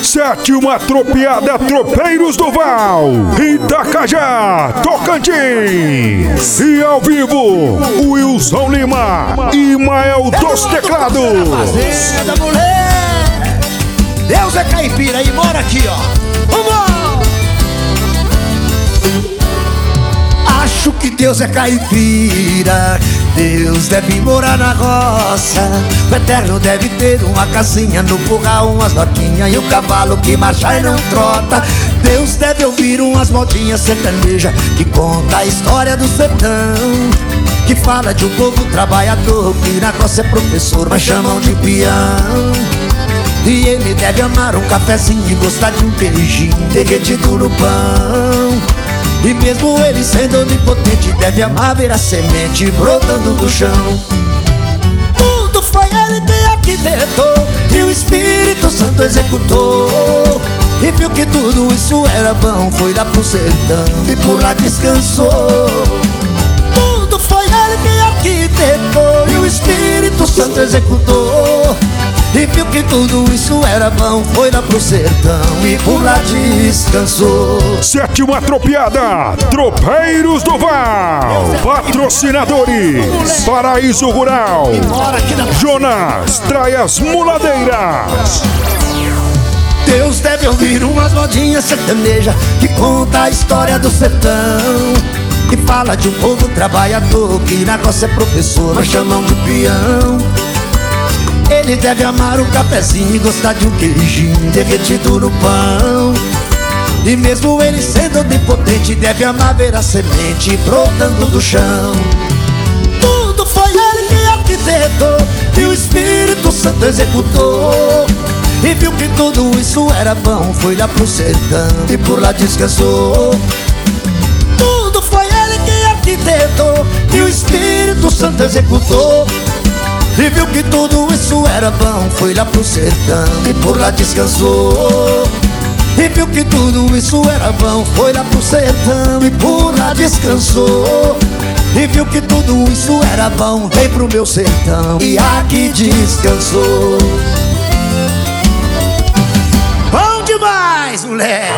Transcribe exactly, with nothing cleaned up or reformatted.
Sétima tropiada Tropeiros do Val, Itacajá, Tocantins. E ao vivo, Wilson Lima e Mael dos Teclados. Fazenda, mulher. Deus é caipira e mora aqui, ó. Vamos! Acho que Deus é caipira. Deus deve morar na roça. O Eterno deve ter uma casinha no curral, umas vaquinhas e um cavalo que marcha e não trota. Deus deve ouvir umas modinhas sertanejas que conta a história do sertão, que fala de um povo trabalhador que na roça é professor, mas chamam de peão. E ele deve amar um cafezinho e gostar de um queijinho derretido no pão. E mesmo ele sendo onipotente, deve amar ver a semente brotando do chão. Tudo foi ele que arquitetou e o Espírito Santo executou. E viu que tudo isso era bom, foi lá pro sertão e por lá descansou. Tudo foi ele que arquitetou e o Espírito Santo executou. E viu que tudo isso era bom, foi lá pro sertão e por lá descansou. Sétima tropiada Tropeiros do Val. Patrocinadores: Paraíso Rural, Jonas Traias Muladeiras. Deus deve ouvir umas modinhas sertanejas que conta a história do sertão, que fala de um povo trabalhador que na roça é professor, mas chamam de peão. Ele deve amar um cafezinho e gostar de um queijinho derretido no pão. E mesmo ele sendo onipotente, deve amar ver a semente brotando do chão. Tudo foi ele que arquitetou e o Espírito Santo executou. E viu que tudo isso era bom, foi lá pro sertão e por lá descansou. Tudo foi ele que arquitetou e o Espírito Santo executou. E viu que tudo isso era bom, foi lá pro sertão e por lá descansou. E viu que tudo isso era bom, foi lá pro sertão e por lá descansou. E viu que tudo isso era bom, veio pro meu sertão e aqui descansou. Bom demais, mulher!